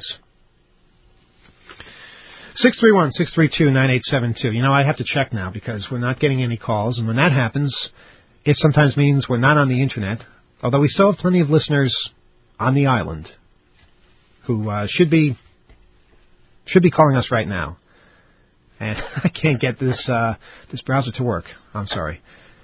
631-632-9872. I have to check now, because we're not getting any calls, and when that happens, it sometimes means we're not on the Internet, although we still have plenty of listeners on the island who should be calling us right now. And I can't get this browser to work. I'm sorry.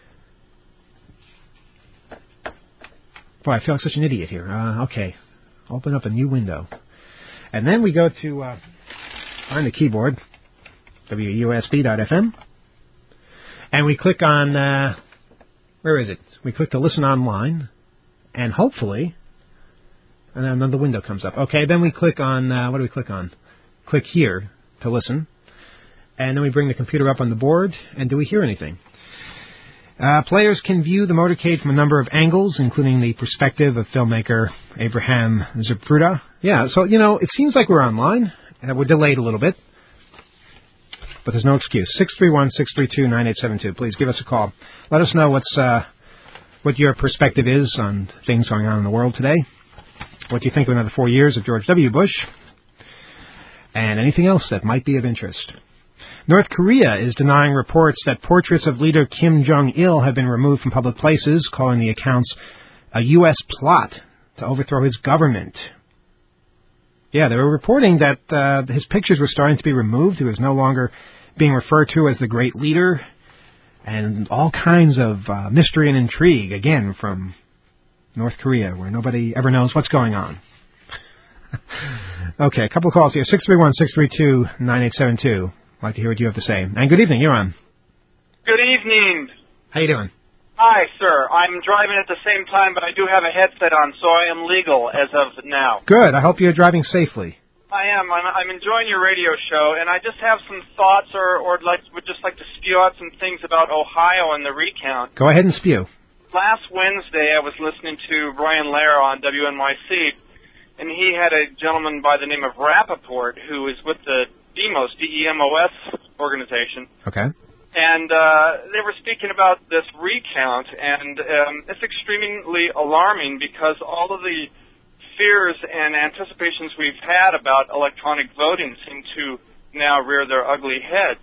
Boy, I feel like such an idiot here. Okay. Open up a new window. And then we go to find the keyboard, WUSB.FM. And we click on, where is it? We click to listen online. And hopefully, and then another window comes up. Okay, then we click on, what do we click on? Click here to listen, and then we bring the computer up on the board, and do we hear anything? Players can view the motorcade from a number of angles, including the perspective of filmmaker Abraham Zapruder. Yeah, so, it seems like we're online. We're delayed a little bit, but there's no excuse. 631-632-9872. Please give us a call. Let us know what your perspective is on things going on in the world today. What do you think of another 4 years of George W. Bush? And anything else that might be of interest. North Korea is denying reports that portraits of leader Kim Jong-il have been removed from public places, calling the accounts a U.S. plot to overthrow his government. Yeah, they were reporting that his pictures were starting to be removed. He was no longer being referred to as the great leader, and all kinds of mystery and intrigue, again, from North Korea, where nobody ever knows what's going on. Okay, a couple of calls here. 631-632-9872. I'd like to hear what you have to say. And good evening, you're on. Good evening. How you doing? Hi, sir. I'm driving at the same time, but I do have a headset on, so I am legal as of now. Good. I hope you're driving safely. I am. I'm enjoying your radio show, and I just have some thoughts would just like to spew out some things about Ohio and the recount. Go ahead and spew. Last Wednesday, I was listening to Brian Lehrer on WNYC, and he had a gentleman by the name of Rappaport, who is with the DEMOS, D-E-M-O-S organization. Okay. And they were speaking about this recount, and it's extremely alarming because all of the fears and anticipations we've had about electronic voting seem to now rear their ugly heads.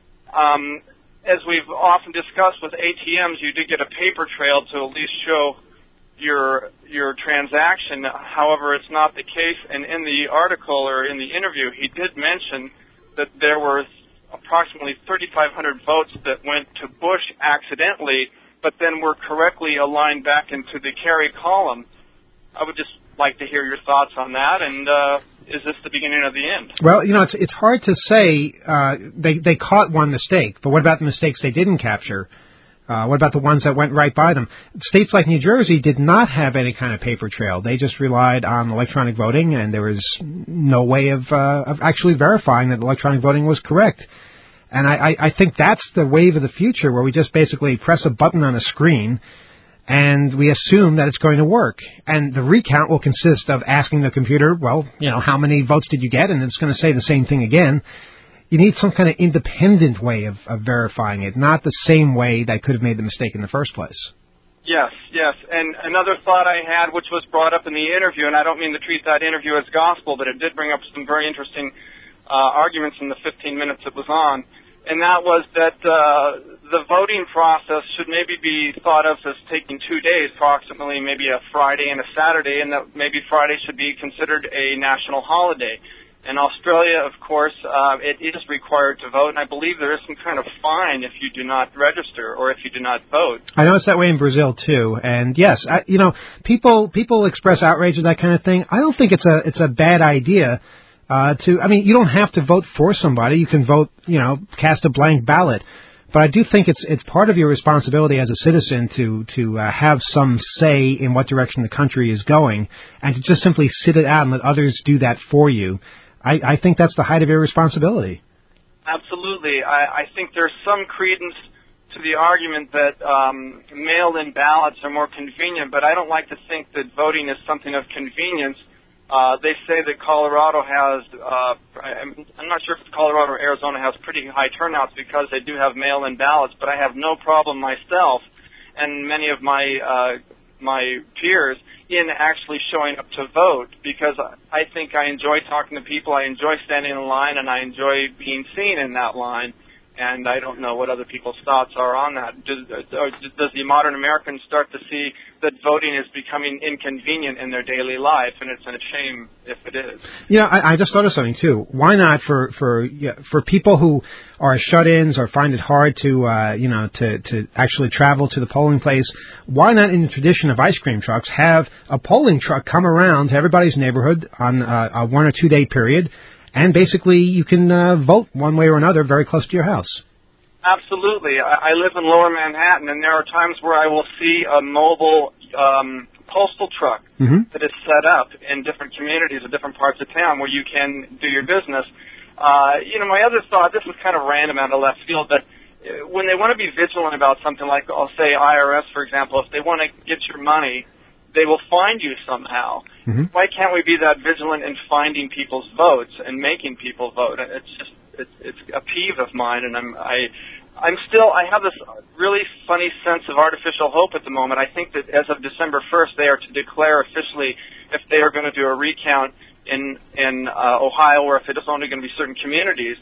As we've often discussed with ATMs, you do get a paper trail to at least show your transaction. However, it's not the case. And in the article or in the interview, he did mention that there were approximately 3,500 votes that went to Bush accidentally, but then were correctly aligned back into the carry column. I would just like to hear your thoughts on that, and is this the beginning of the end? Well, it's hard to say. They caught one mistake, but what about the mistakes they didn't capture? What about the ones that went right by them? States like New Jersey did not have any kind of paper trail. They just relied on electronic voting, and there was no way of actually verifying that electronic voting was correct. And I think that's the wave of the future, where we just basically press a button on a screen, and we assume that it's going to work. And the recount will consist of asking the computer, well, how many votes did you get? And it's going to say the same thing again. You need some kind of independent way of verifying it, not the same way that could have made the mistake in the first place. Yes. And another thought I had, which was brought up in the interview, and I don't mean to treat that interview as gospel, but it did bring up some very interesting arguments in the 15 minutes it was on, and that was that the voting process should maybe be thought of as taking 2 days, approximately maybe a Friday and a Saturday, and that maybe Friday should be considered a national holiday. In Australia, of course, it is required to vote, and I believe there is some kind of fine if you do not register or if you do not vote. I know it's that way in Brazil too, and yes, people express outrage at that kind of thing. I don't think it's a bad idea you don't have to vote for somebody. You can vote, cast a blank ballot. But I do think it's part of your responsibility as a citizen to have some say in what direction the country is going, and to just simply sit it out and let others do that for you. I think that's the height of your responsibility. Absolutely. I think there's some credence to the argument that mail-in ballots are more convenient, but I don't like to think that voting is something of convenience. They say that Colorado has, I'm not sure if Colorado or Arizona has pretty high turnouts because they do have mail-in ballots, but I have no problem myself and many of my peers in actually showing up to vote, because I think I enjoy talking to people, I enjoy standing in line, and I enjoy being seen in that line. And I don't know what other people's thoughts are on that. Does the modern American start to see that voting is becoming inconvenient in their daily life? And it's a shame if it is. I just thought of something too. Why not for people who are shut-ins or find it hard to actually travel to the polling place? Why not, in the tradition of ice cream trucks, have a polling truck come around to everybody's neighborhood on a 1 or 2 day period? And basically, you can vote one way or another very close to your house. Absolutely. I live in Lower Manhattan, and there are times where I will see a mobile postal truck that is set up in different communities or different parts of town where you can do your business. My other thought, this is kind of random out of left field, but when they want to be vigilant about something like, I'll say IRS, for example, if they want to get your money, they will find you somehow. Why can't we be that vigilant in finding people's votes and making people vote? It's a peeve of mine, and I have this really funny sense of artificial hope at the moment. I think that as of December 1st, they are to declare officially if they are going to do a recount in Ohio, or if it is only going to be certain communities.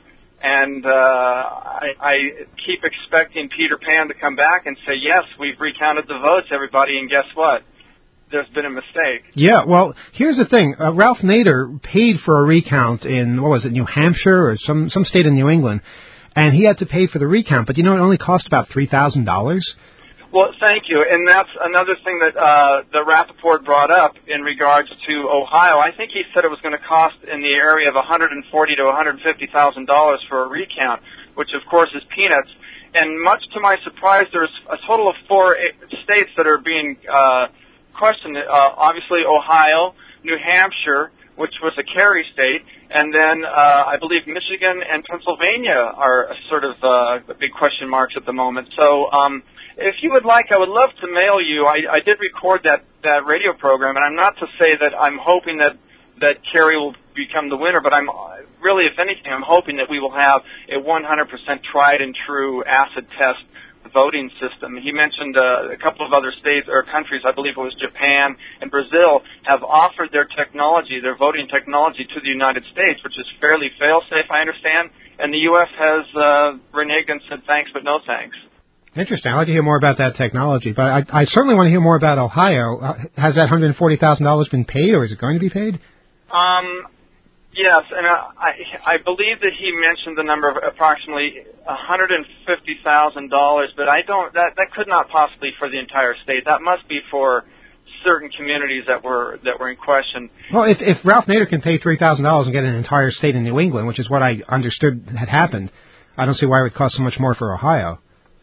And I keep expecting Peter Pan to come back and say, yes, we've recounted the votes, everybody, and guess what? There's been a mistake. Yeah, well, here's the thing. Ralph Nader paid for a recount in, what was it, New Hampshire or some state in New England, and he had to pay for the recount. But, you know, it only cost about $3,000. Well, thank you. And that's another thing that Rappaport brought up in regards to Ohio. I think he said it was going to cost in the area of $140,000 to $150,000 for a recount, which, of course, is peanuts. And much to my surprise, there's a total of 4 states that are being questioned. Obviously, Ohio, New Hampshire, which was a Kerry state, and then I believe Michigan and Pennsylvania are sort of big question marks at the moment. So if you would like, I would love to mail you. I did record that radio program, and I'm not to say that I'm hoping that Kerry will become the winner, but I'm really, if anything, I'm hoping that we will have a 100% tried and true acid test voting system. He mentioned a couple of other states or countries, I believe it was Japan and Brazil, have offered their technology, their voting technology, to the United States, which is fairly fail-safe, I understand, and the U.S. has reneged and said thanks, but no thanks. Interesting. I'd like to hear more about that technology, but I certainly want to hear more about Ohio. Has that $140,000 been paid, or is it going to be paid? Yes, and I believe that he mentioned the number of approximately $150,000, but I don't. That could not possibly for the entire state. That must be for certain communities that were in question. Well, if Ralph Nader can pay $3,000 and get an entire state in New England, which is what I understood had happened, I don't see why it would cost so much more for Ohio.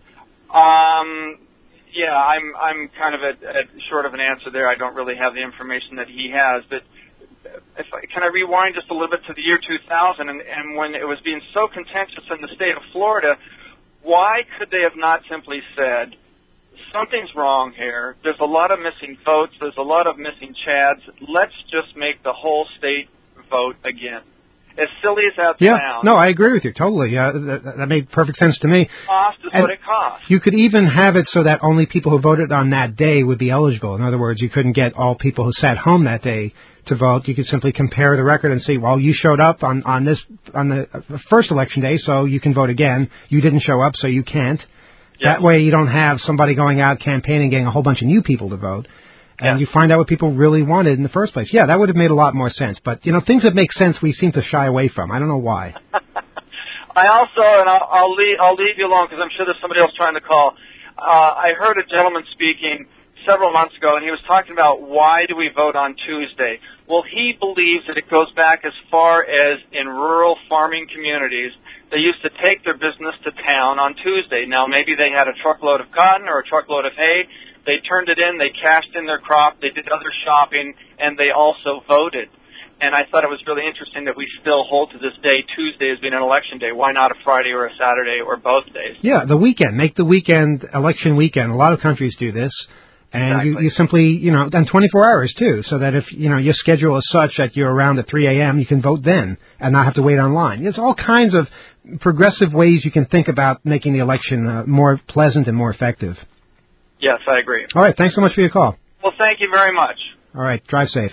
Yeah, I'm kind of at short of an answer there. I don't really have the information that he has, but can I rewind just a little bit to the year 2000 and when it was being so contentious in the state of Florida, why could they have not simply said, something's wrong here, there's a lot of missing votes, there's a lot of missing chads, let's just make the whole state vote again? As silly as that sounds. No, I agree with you totally. That made perfect sense to me. Cost is what it costs. You could even have it so that only people who voted on that day would be eligible. In other words, you couldn't get all people who sat home that day to vote. You could simply compare the record and say, well, you showed up on the first election day, so you can vote again. You didn't show up, so you can't. Yes. That way, you don't have somebody going out campaigning, getting a whole bunch of new people to vote. And you find out what people really wanted in the first place. Yeah, that would have made a lot more sense. But, you know, things that make sense we seem to shy away from. I don't know why. I also, and I'll leave you alone because I'm sure there's somebody else trying to call. I heard a gentleman speaking several months ago, and he was talking about why do we vote on Tuesday. Well, he believes that it goes back as far as in rural farming communities. They used to take their business to town on Tuesday. Now, maybe they had a truckload of cotton or a truckload of hay. They turned it in, they cashed in their crop, they did other shopping, and they also voted. And I thought it was really interesting that we still hold to this day Tuesday as being an election day. Why not a Friday or a Saturday or both days? Yeah, the weekend. Make the weekend election weekend. A lot of countries do this. And exactly. you simply, you know, and 24 hours too, so that if, you know, your schedule is such that you're around at 3 a.m., you can vote then and not have to wait online. There's all kinds of progressive ways you can think about making the election more pleasant and more effective. Yes, I agree. All right. Thanks so much for your call. Well, thank you very much. All right. Drive safe.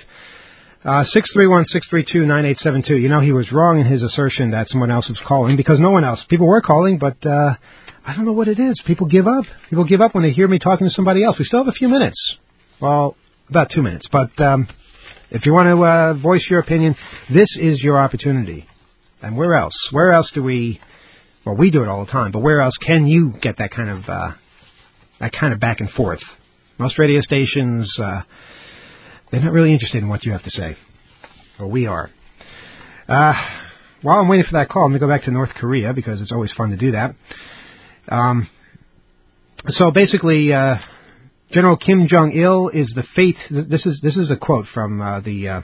631-632-9872. You know, he was wrong in his assertion that someone else was calling because no one else. People were calling, but I don't know what it is. People give up. People give up when they hear me talking to somebody else. We still have a few minutes. Well, about 2 minutes. But if you want to voice your opinion, this is your opportunity. And where else? Where else do we... Well, we do it all the time, but where else can you get that kind of back and forth? Most radio stations, they're not really interested in what you have to say. Well, we are. While I'm waiting for that call, I'm going to go back to North Korea because it's always fun to do that. So basically, General Kim Jong-il is the fate. This is a quote from the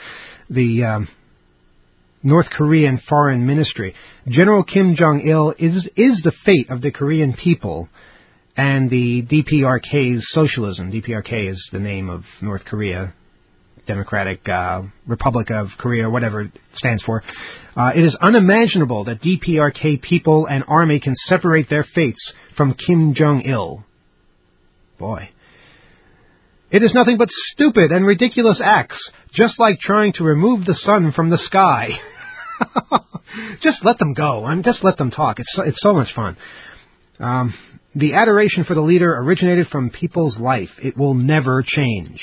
North Korean Foreign Ministry. General Kim Jong-il is the fate of the Korean people and the DPRK's socialism. DPRK is the name of North Korea, Democratic Republic of Korea, whatever it stands for. It is unimaginable that DPRK people and army can separate their fates from Kim Jong-il. Boy. It is nothing but stupid and ridiculous acts, just like trying to remove the sun from the sky. Just let them go. Just let them talk. It's so much fun. The adoration for the leader originated from people's life. It will never change.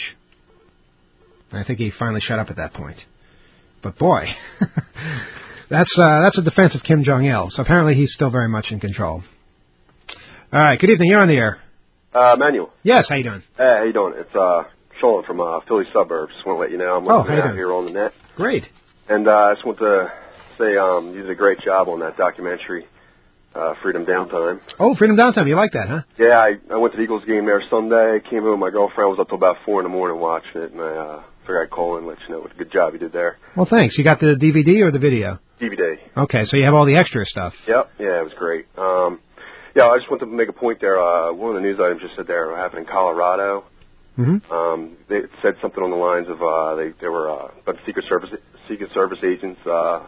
I think he finally shut up at that point. But boy, that's a defense of Kim Jong-il. So apparently he's still very much in control. All right, good evening. You're on the air. Manuel. Yes, how you doing? Hey, how you doing? It's Sean from Philly suburbs. Just want to let you know I'm listening out here on the net. Great. And I just want to say you did a great job on that documentary, Freedom Downtime. Oh, Freedom Downtime. You like that, huh? Yeah, I went to the Eagles game there Sunday. Came home. My girlfriend was up till about 4 in the morning watching it, and I figured I'd call and let you know what a good job you did there. Well, thanks. You got the DVD or the video? DVD. Okay, so you have all the extra stuff. Yep. Yeah, it was great. Yeah, I just wanted to make a point there. One of the news items just said there happened in Colorado. Mm-hmm. They said something on the lines of they were but Secret Service agents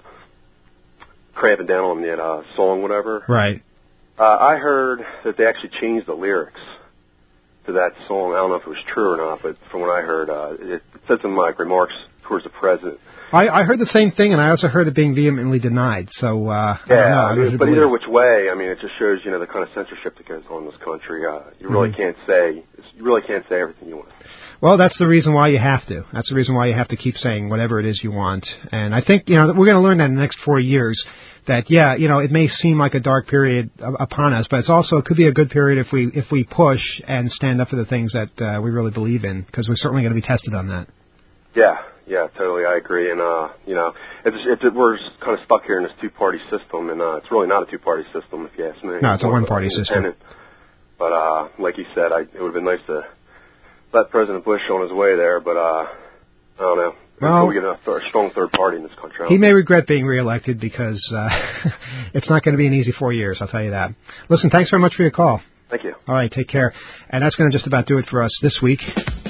cramping down on that song, whatever. Right. I heard that they actually changed the lyrics to that song. I don't know if it was true or not, but from what I heard, it said some like remarks towards the president. I heard the same thing, and I also heard it being vehemently denied. So I don't know. But either which way, I mean, it just shows the kind of censorship that goes on in this country. You really can't say everything you want. Well, that's the reason why you have to. That's the reason why you have to keep saying whatever it is you want. And I think we're going to learn that in the next 4 years. That it may seem like a dark period upon us, but it could be a good period if we push and stand up for the things that we really believe in, because we're certainly going to be tested on that. Yeah, totally. I agree. And, we're kind of stuck here in this two-party system, and it's really not a two-party system, if you ask me. No, it's a one-party system. But like you said, it would have been nice to let President Bush on his way there, but I don't know. Until we get a strong third party in this country. He may regret being reelected because it's not going to be an easy 4 years, I'll tell you that. Listen, thanks very much for your call. Thank you. All right, take care. And that's going to just about do it for us this week.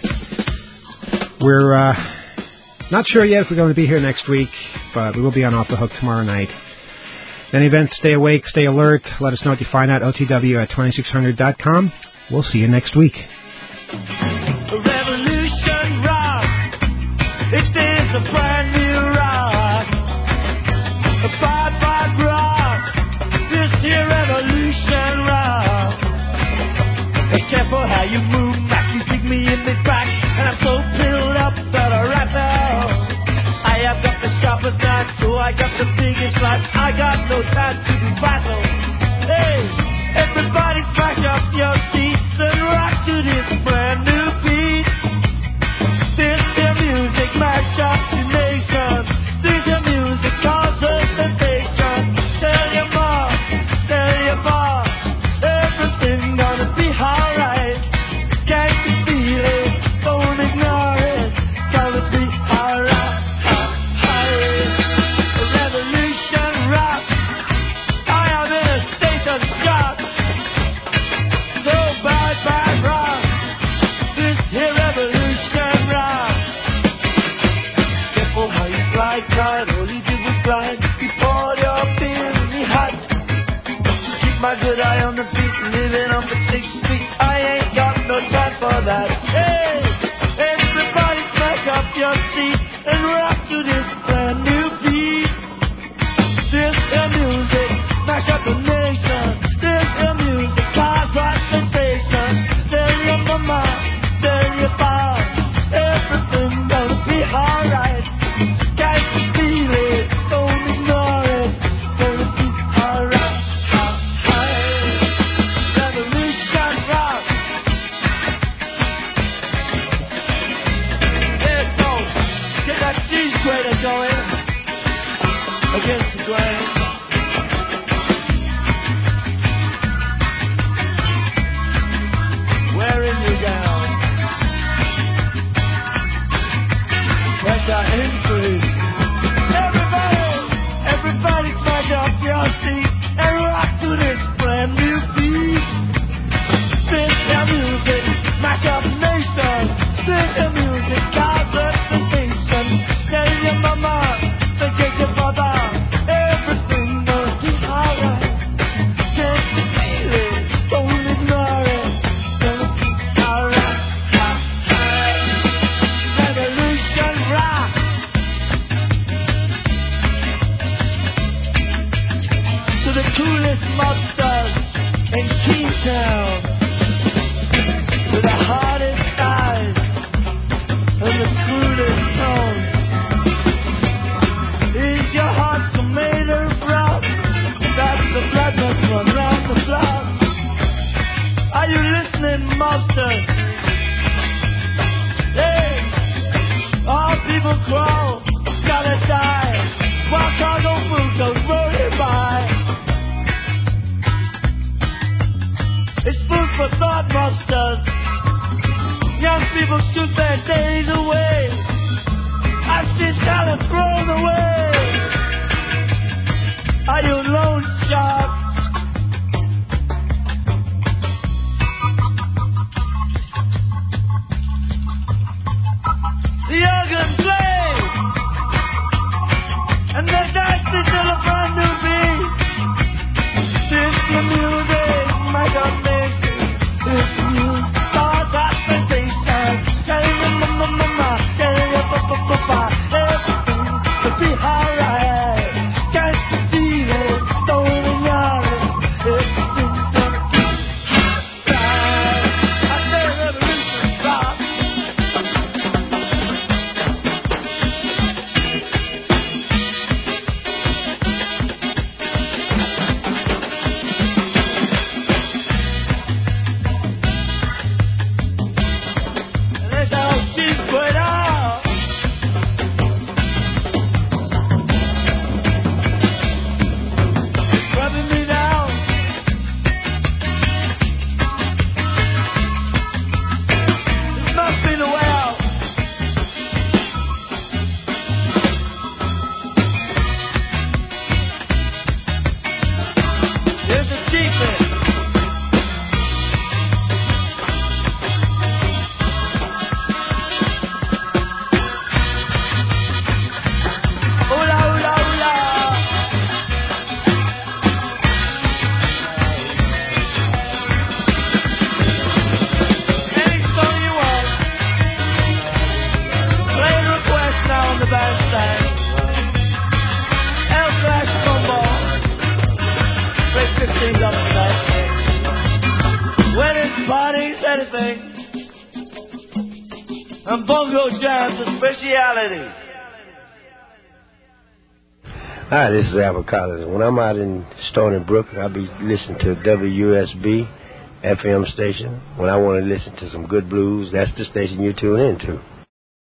We're not sure yet if we're going to be here next week, but we will be on Off the Hook tomorrow night. In any event, stay awake, stay alert. Let us know what you find out, OTW at 2600.com. We'll see you next week. Revolution rock. It is a brand new rock. A bad rock. This here revolution rock. Be careful how you move back. You kick me in the back, and I'm so filled up that I rap out. I have got the sharpest knife, so I got the biggest life. I got no time to do battle. Hey, everybody smash up your seats and rock to this brand new beat. This your music mash up the nation. This your music causes sensation. Tell your mom, tell your boss, everything's gonna be alright. Can't you feel it? Don't ignore it. Gonna be alright. A revolution rock. I am in a state of shock. So bad rock. This here revolution rock. Careful how you slide, God. All you did was glide. You poured your beer in the hot. Keep my good eye on the beat, living on the 6th Street. I ain't got no time for that. Hey, everybody smack up your seat and rock to this brand new beat. This here music smash up the nation. This here music cause right sensation. Tell your mama, tell your boss, everything's gonna be alright. Can't you feel it? Don't ignore it. Gonna be alright. Revolution rock. There it goes. Get that cheese grater going against the grain. Wearing you down. Pressure increase. Everybody smash up your seat and rock to this brand new beat. This your music, smash up nation. This your music, cause a sensation. Tell your mama, tell your father, everything gonna be alright. Can't you feel it? Don't ignore it. Gonna be alright. Revolution rock. People shoot their days away. I see talent thrown away. Are you loan shark? The organ plays, and the dice is still a brand new beat. This the music, my God, makes it. This new start of sensation. Telling you, mama, telling you, papa, everything will be alright. Can't you see it? Don't ignore it. Everything's gonna keep right. I say revolution's rock. That's how she's put out. Rubbing me down. This must be the way out. Here's the cheapest. Hola, hola, hola. Any song you want. Play a request now on the bandstand. L/Combo. Break 15 up tonight. Weddings, parties, anything. And bongo jams a speciality. Hi, this is Albert Collins. When I'm out in Stony Brook, I'll be listening to WUSB FM station. When I want to listen to some good blues, that's the station you tune in to.